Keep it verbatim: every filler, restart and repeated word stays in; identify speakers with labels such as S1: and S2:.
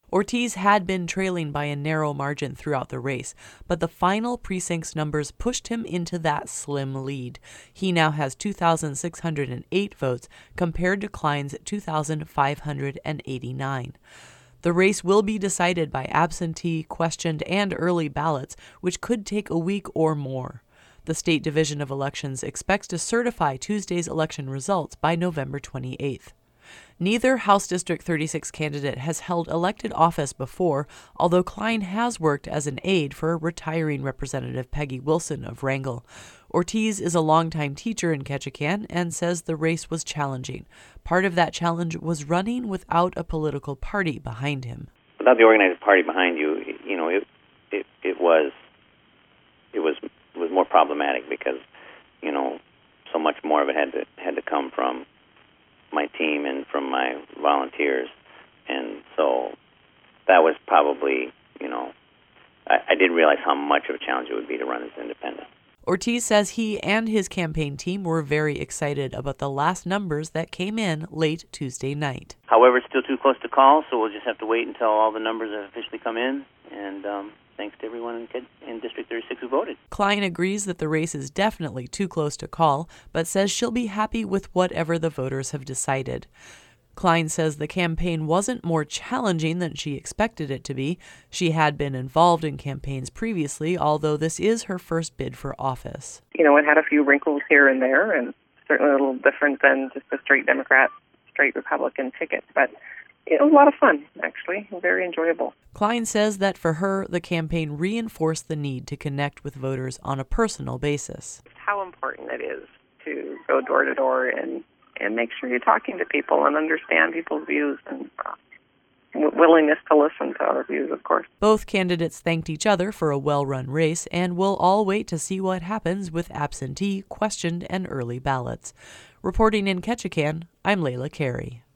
S1: Ortiz had been trailing by a narrow margin throughout the race, but the final precinct's numbers pushed him into that slim lead. He now has two thousand six hundred eight votes compared to Klein's two thousand five hundred eighty-nine. The race will be decided by absentee, questioned, and early ballots, which could take a week or more. The State Division of Elections expects to certify Tuesday's election results by November twenty-eighth. Neither House District thirty-six candidate has held elected office before, although Klein has worked as an aide for retiring Representative Peggy Wilson of Wrangell. Ortiz is a longtime teacher in Ketchikan and says the race was challenging. Part of that challenge was running without a political party behind him.
S2: Without the organized party behind you, you know, it it, it was it was it was more problematic because, you know, so much more of it had to had to come from my team and from my volunteers, and so that was probably, you know, I, I didn't realize how much of a challenge it would be to run as independent.
S1: Ortiz says he and his campaign team were very excited about the last numbers that came in late Tuesday night.
S2: However, it's still too close to call, so we'll just have to wait until all the numbers have officially come in, and um, thanks to everyone in, in District thirty-six who voted.
S1: Klein agrees that the race is definitely too close to call, but says she'll be happy with whatever the voters have decided. Klein says the campaign wasn't more challenging than she expected it to be. She had been involved in campaigns previously, although this is her first bid for office.
S3: You know, it had a few wrinkles here and there, and certainly a little different than just a straight Democrat, straight Republican ticket, but it was a lot of fun, actually, very enjoyable.
S1: Klein says that for her, the campaign reinforced the need to connect with voters on a personal basis.
S3: How important it is to go door to door and, and make sure you're talking to people and understand people's views and uh, w- willingness to listen to other views, of course.
S1: Both candidates thanked each other for a well-run race, and we'll all wait to see what happens with absentee, questioned, and early ballots. Reporting in Ketchikan, I'm Layla Carey.